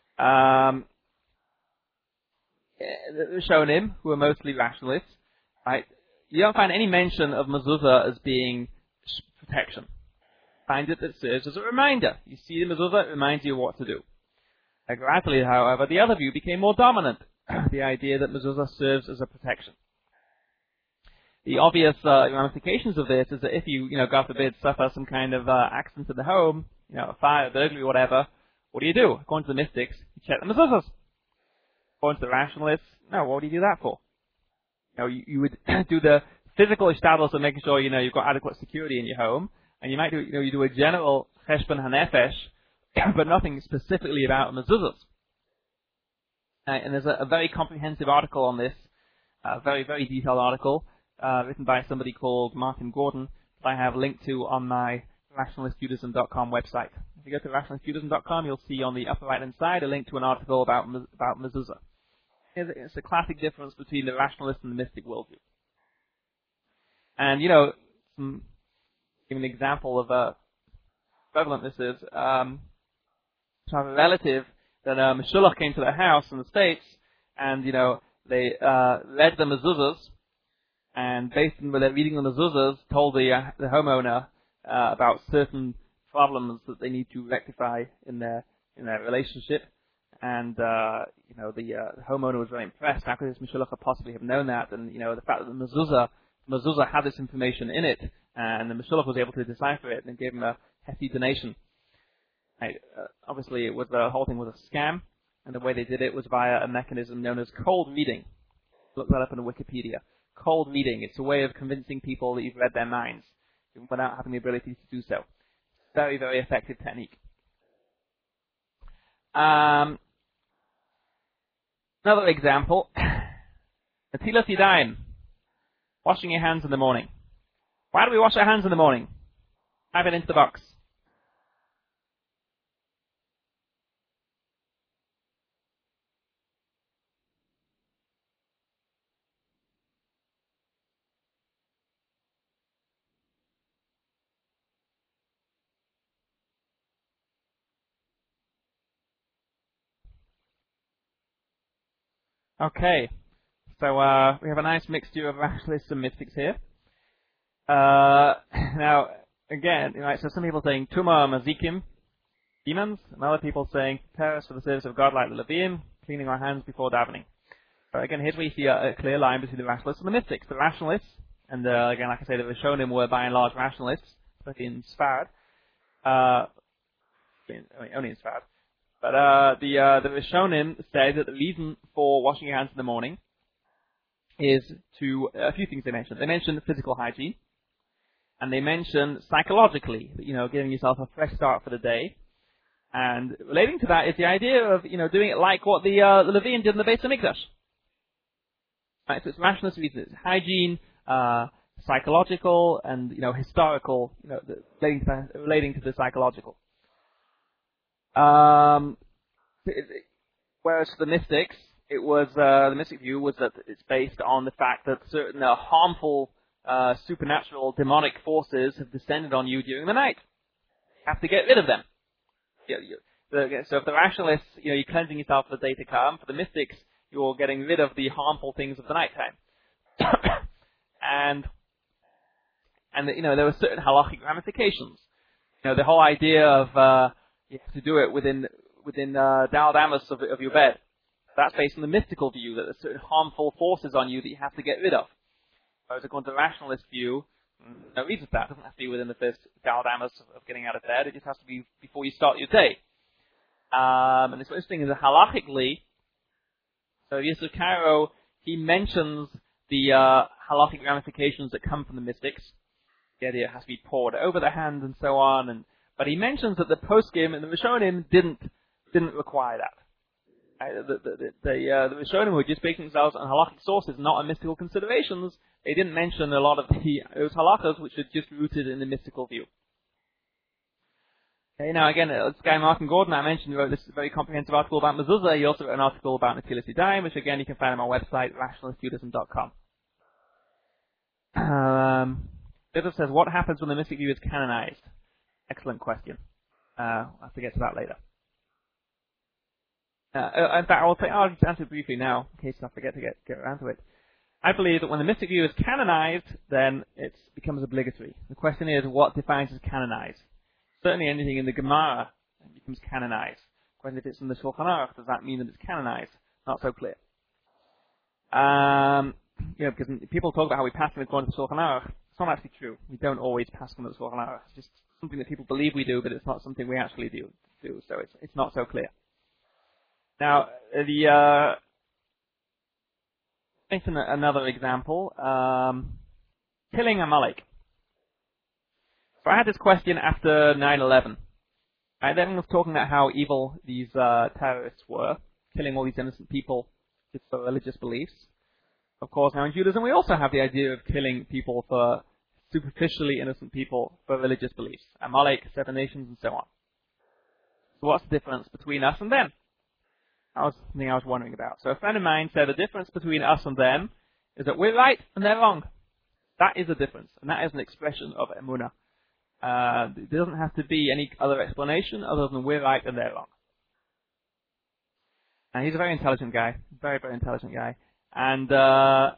The Rishonim, who are mostly rationalists, right? You don't find any mention of mezuzah as being protection. Find it that serves as a reminder. You see the mezuzah, it reminds you what to do. Gradually, however, the other view became more dominant. The idea that mezuzah serves as a protection. The obvious ramifications of this is that if you, God forbid, suffer some kind of accident in the home, a fire, burglary, whatever, what do? According to the mystics, you check the mezuzahs. According to the rationalists, no, what do you do that for? You would do the physical ishtadlus of making sure, you've got adequate security in your home, and you might do, you do a general cheshbon hanefesh but nothing specifically about mezuzahs. And there's a very comprehensive article on this, a very, very detailed article, written by somebody called Martin Gordon, that I have linked to on my rationalistjudaism.com website. If you go to rationalistjudaism.com, you'll see on the upper right-hand side a link to an article about mezuzah. It's a classic difference between the rationalist and the mystic worldview. And, give an example of prevalent this is. I have a relative that Meshulach came to their house in the States, and, they read the mezuzahs, and based on their reading the mezuzahs, told the homeowner about certain problems that they need to rectify in their relationship. And, the homeowner was very impressed. How could this Meshulach possibly have known that? And, the fact that the mezuzah had this information in it, and the Meshulach was able to decipher it and gave him a hefty donation. Obviously, the whole thing was a scam, and the way they did it was via a mechanism known as cold reading. Look that up in Wikipedia. Cold reading. It's a way of convincing people that you've read their minds without having the ability to do so. Very, very effective technique. Another example. Netilas Yadayim. Washing your hands in the morning. Why do we wash our hands in the morning? Type it into the box. Okay, so we have a nice mixture of rationalists and mystics here. Now, again, so some people saying Tuma Mazikim, demons, and other people saying prepare us for the service of God like the Leviim, cleaning our hands before davening. So again, here's where you see a clear line between the rationalists and the mystics. The rationalists, and again, like I say, the Rishonim were by and large rationalists, especially in Sfard. Only in Sfard. But the Rishonim say that the reason for washing your hands in the morning is a few things they mention. They mention physical hygiene, and they mention psychologically, giving yourself a fresh start for the day. And relating to that is the idea of, doing it like what the Leviim did in the Beis HaMikdash. Right, so it's rationalist reasons. It's hygiene, psychological, and, historical, relating to the psychological. Whereas for the mystics, it was the mystic view was that it's based on the fact that certain harmful supernatural demonic forces have descended on you during the night. You have to get rid of them. So if the rationalists, you're cleansing yourself for the day to come. For the mystics, you're getting rid of the harmful things of the nighttime. and there were certain halachic ramifications. The whole idea of you have to do it within Dal Damas of your bed. That's based on the mystical view that there's certain harmful forces on you that you have to get rid of. Whereas according to the rationalist view, no reason for that. It doesn't have to be within the first Dal Damas of getting out of bed. It just has to be before you start your day. And it's interesting is that halachically, so Yisroel Karo, he mentions the halachic ramifications that come from the mystics. The idea it has to be poured over the hand and so on, but he mentions that the poskim and the Rishonim didn't require that. The Rishonim were just basing themselves on halachic sources, not on mystical considerations. They didn't mention a lot of those halachas which are just rooted in the mystical view. Okay, now again, this guy Martin Gordon, I mentioned, wrote this very comprehensive article about mezuzah. He also wrote an article about Netilas Yadayim, which again you can find on my website, rationalistjudaism.com. Joseph says, what happens when the mystic view is canonized? Excellent question. I'll have to get to that later. In fact, I'll just answer it briefly now, in case I forget to get around to it. I believe that when the mystic view is canonized, then it becomes obligatory. The question is, what defines as canonized? Certainly anything in the Gemara becomes canonized. The question if it's in the Shulchan Aruch, does that mean that it's canonized? Not so clear. Because people talk about how we pass them according to the Shulchan Aruch. It's not actually true. We don't always pass them at the Shulchan Aruch. It's just something that people believe we do, but it's not something we actually do. So it's not so clear. Now, another example, killing Amalek. So I had this question after 9/11. And then was talking about how evil these terrorists were, killing all these innocent people just for religious beliefs. Of course, now in Judaism we also have the idea of killing people for superficially innocent people for religious beliefs. Amalek, 7 nations, and so on. So what's the difference between us and them? That was something I was wondering about. So a friend of mine said the difference between us and them is that we're right and they're wrong. That is a difference, and that is an expression of emunah. There doesn't have to be any other explanation other than we're right and they're wrong. And he's a very intelligent guy, very, very intelligent guy. And I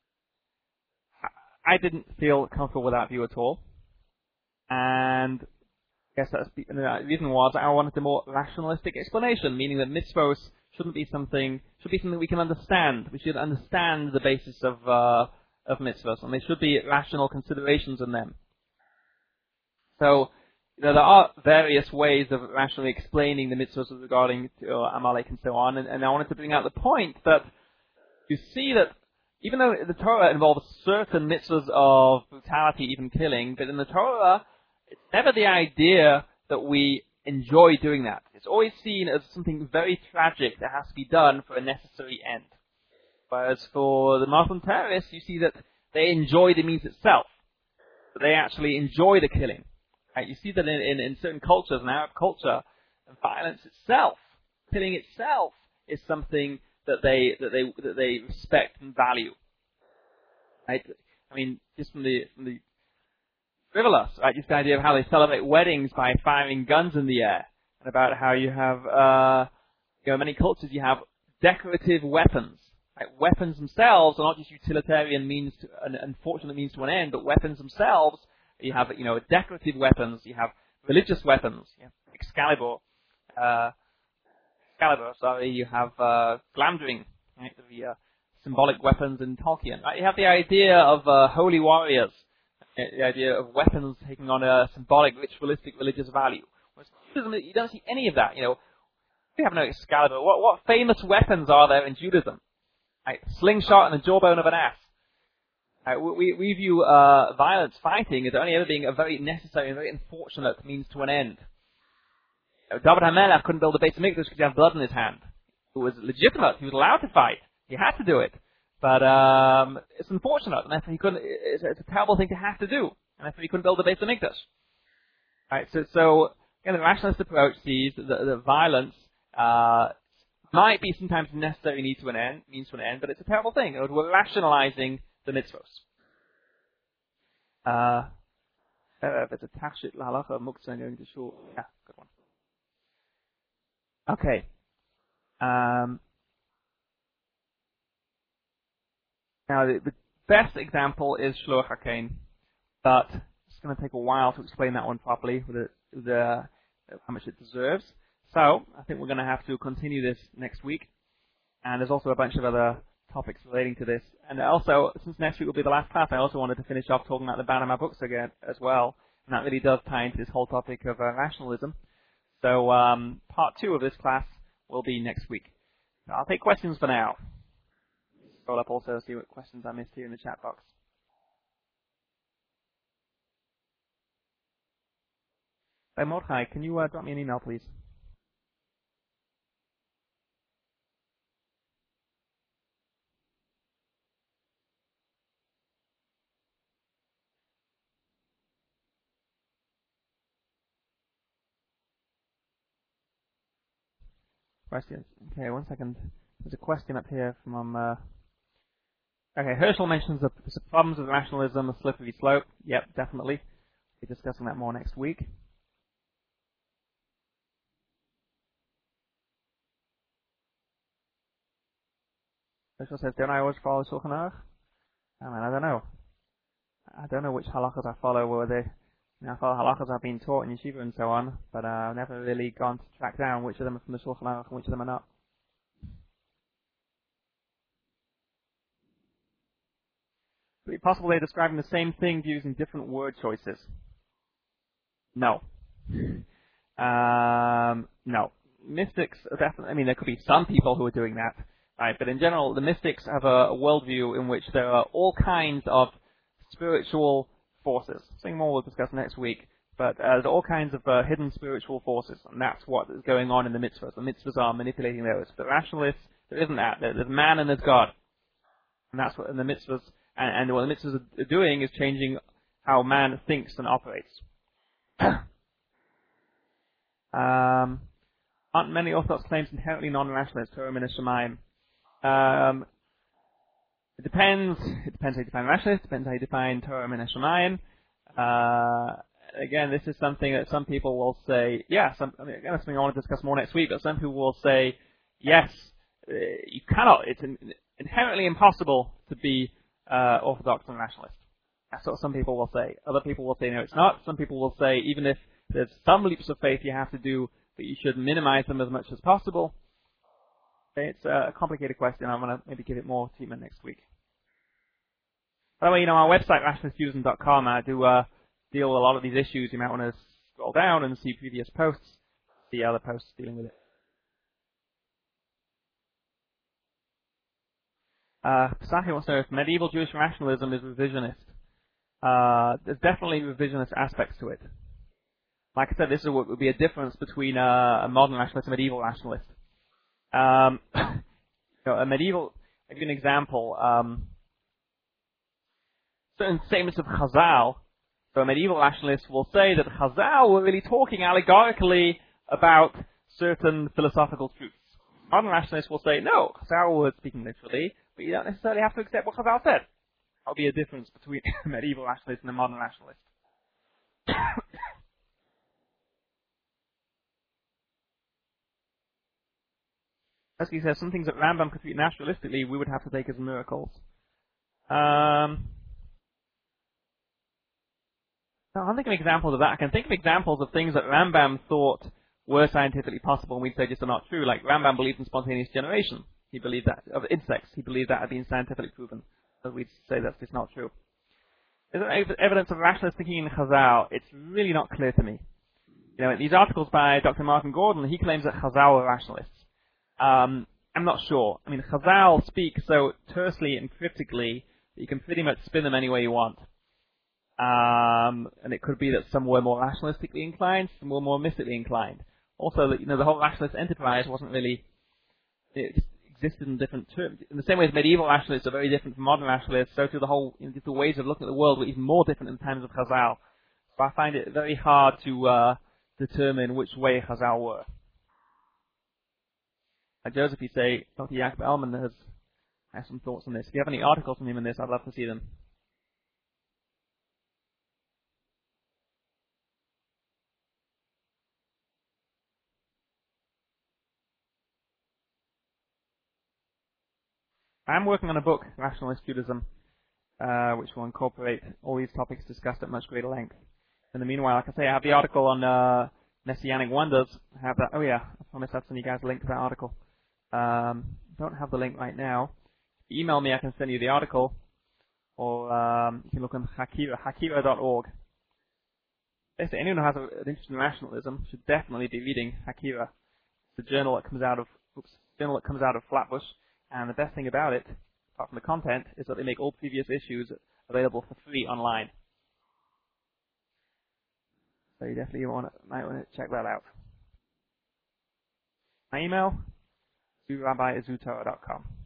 didn't feel comfortable with that view at all. And I guess that's the reason was I wanted a more rationalistic explanation, meaning that mitzvos should be something we can understand. We should understand the basis of mitzvahs, and there should be rational considerations in them. So, there are various ways of rationally explaining the mitzvahs regarding Amalek and so on, and I wanted to bring out the point that you see that even though the Torah involves certain mitzvahs of brutality, even killing, but in the Torah, it's never the idea that we enjoy doing that. It's always seen as something very tragic that has to be done for a necessary end. Whereas for the Muslim terrorists, you see that they enjoy the means itself. That they actually enjoy the killing. Right? You see that in certain cultures, in Arab culture, violence itself, killing itself, is something that they respect and value. Right? I mean, just from the frivolous, right? Just the idea of how they celebrate weddings by firing guns in the air, and about how you have, many cultures you have decorative weapons. Right? Weapons themselves are not just utilitarian means, an unfortunate means to an end, but weapons themselves. You have, decorative weapons. You have religious weapons. You have Excalibur. You have Glamdring, right? The symbolic weapons in Tolkien. Right? You have the idea of holy warriors. The idea of weapons taking on a symbolic, ritualistic, religious value. Whereas Judaism, you don't see any of that. We have no Excalibur. What famous weapons are there in Judaism? Right? Slingshot and the jawbone of an ass. Right? We view violence, fighting, as only ever being a very necessary and very unfortunate means to an end. David HaMelech couldn't build a Beit HaMikdash because he had blood in his hand. It was legitimate. He was allowed to fight. He had to do it. But it's unfortunate, and therefore he couldn't. It's a terrible thing to have to do, and therefore he couldn't build a Beit HaMikdash. Right. So again, the rationalist approach sees that the violence might be sometimes a necessary means to an end, but it's a terrible thing. We're rationalizing the mitzvos. There's a tashit lahalacha muktzah going to shul. Yeah, good one. Okay. Now, the best example is Shluach HaKain, but it's going to take a while to explain that one properly with how much it deserves. So, I think we're going to have to continue this next week, and there's also a bunch of other topics relating to this. And also, since next week will be the last class, I also wanted to finish off talking about the Banama books again as well, and that really does tie into this whole topic of rationalism. So, part 2 of this class will be next week. I'll take questions for now. Scroll up also, see what questions I missed here in the chat box. Hey, Mordechai, can you drop me an email, please? Questions. Okay, one second. There's a question up here from okay, Herschel mentions the problems with rationalism, a slippery slope. Yep, definitely. We'll be discussing that more next week. Herschel says, don't I always follow Shulchan Aruch? I don't know. I don't know which halachas I follow, I follow halachas I've been taught in yeshiva and so on, but I've never really gone to track down which of them are from the Shulchan Aruch and which of them are not. Would it be possible they're describing the same thing using different word choices? No. No. Mystics are definitely, there could be some people who are doing that, right? But in general, the mystics have a worldview in which there are all kinds of spiritual forces. Something more we'll discuss next week But there's all kinds of hidden spiritual forces, and that's what is going on in the mitzvahs. The mitzvahs are manipulating those. For the rationalists, there isn't that. There's man and there's God. And that's what in the mitzvahs, and what the mitzvahs are doing is changing how man thinks and operates. Aren't many Orthodox claims inherently non-rationalist, Torah min hashamayim? It depends. It depends how you define rationalist. It depends how you define Torah min hashamayim. Again, this is something that some people will say, yes. Again, that's something I want to discuss more next week. But some people will say, yes, you cannot. It's inherently impossible to be Orthodox and rationalist. That's what some people will say. Other people will say, no, it's not. Some people will say, even if there's some leaps of faith you have to do, but you should minimize them as much as possible. Okay, it's a complicated question. I'm going to maybe give it more treatment next week. By the way, our website, rationalistfusion.com, I do deal with a lot of these issues. You might want to scroll down and see previous posts, see other posts dealing with it. Psachi wants to know if medieval Jewish rationalism is revisionist. There's definitely revisionist aspects to it. Like I said, this is what would be a difference between a modern rationalist and a medieval rationalist. A medieval, I'll give you an example. Certain statements of Chazal, so a medieval rationalist will say that Chazal were really talking allegorically about certain philosophical truths. Modern rationalists will say, no, Chazal were speaking literally, but you don't necessarily have to accept what Chazal said. That would be a difference between a medieval rationalist and a modern rationalist. As he says, some things that Rambam could treat naturalistically, we would have to take as miracles. I can't think of examples of that. I can think of examples of things that Rambam thought were scientifically possible, and we'd say just are not true. Like Rambam believed in spontaneous generation. He believed that of insects. He believed that had been scientifically proven. So we'd say that's just not true. Is there evidence of rationalist thinking in Chazal? It's really not clear to me. In these articles by Dr. Martin Gordon, he claims that Chazal were rationalists. I'm not sure. Chazal speak so tersely and cryptically that you can pretty much spin them any way you want. And it could be that some were more rationalistically inclined, some were more mystically inclined. Also, that the whole rationalist enterprise wasn't really, it existed in different terms. In the same way as medieval rationalists are very different from modern rationalists, so too the whole, the ways of looking at the world were even more different in times of Chazal. So I find it very hard to determine which way Chazal were. Joseph, you say, Dr. Jacob Elman has some thoughts on this. If you have any articles from him on this, I'd love to see them. I'm working on a book, Rationalist Judaism, which will incorporate all these topics discussed at much greater length. In the meanwhile, like I say, I have the article on Messianic Wonders. I have that. Oh yeah, I promised I'd send you guys a link to that article. Don't have the link right now. If you email me, I can send you the article, or you can look on Hakira.org. Basically, anyone who has an interest in rationalism should definitely be reading Hakira. It's a journal that comes out of Flatbush, and the best thing about it, apart from the content, is that they make all previous issues available for free online. So you definitely might want to check that out. My email, rabbi@zutorah.com.